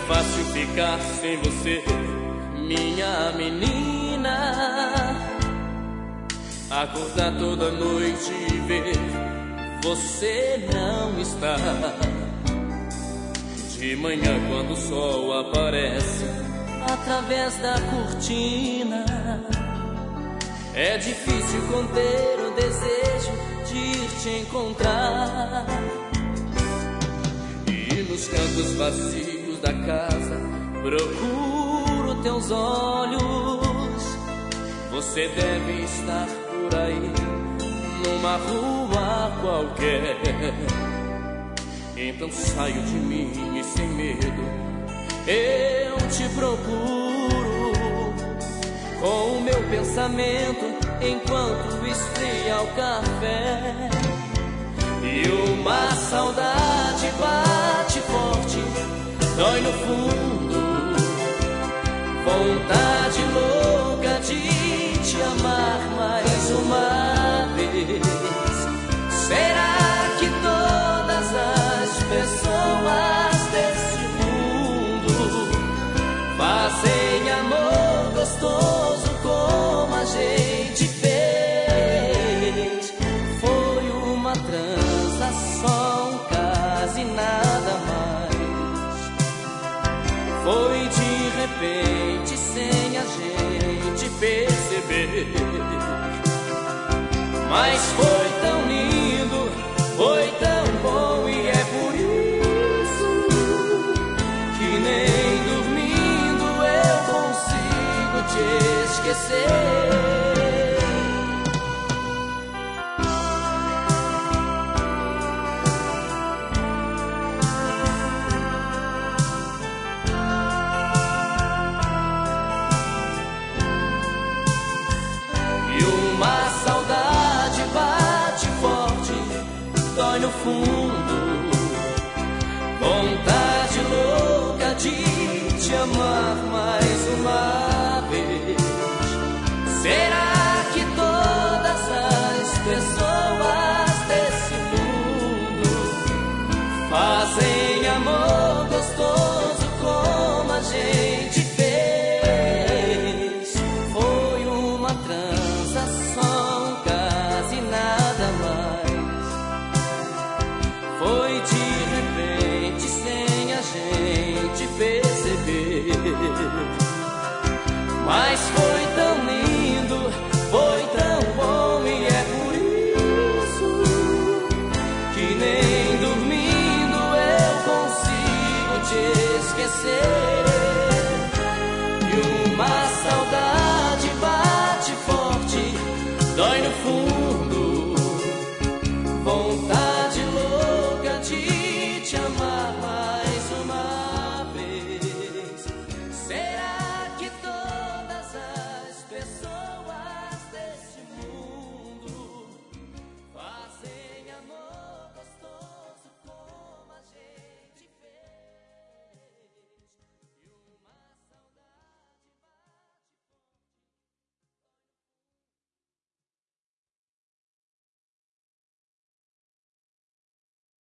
fácil ficar sem você, minha menina. Acordar toda noite e ver você não está. De manhã quando o sol aparece através da cortina, é difícil conter o desejo de ir te encontrar. E nos cantos vazios da casa procuro teus olhos. Você deve estar por aí, numa rua qualquer. Então saio de mim e sem medo eu te procuro, com o meu pensamento enquanto esfria o café. E uma saudade bate forte, dói no fundo. Vontade louca de te amar mais uma vez. Será que todas as pessoas desse mundo fazem amor gostoso como a gente fez? Foi uma transa, só um caso e nada mais. Foi de repente, sem a gente perceber. Mas foi tão lindo, foi tão bom, e é por isso que nem dormindo eu consigo te esquecer. Dói no fundo, vontade louca de te amar mais uma vez. Será que todas as pessoas desse mundo fazem amor gostoso como a gente fez? Foi uma transa, só um caso e nada mais. Foi de repente, sem a gente perceber. Mas foi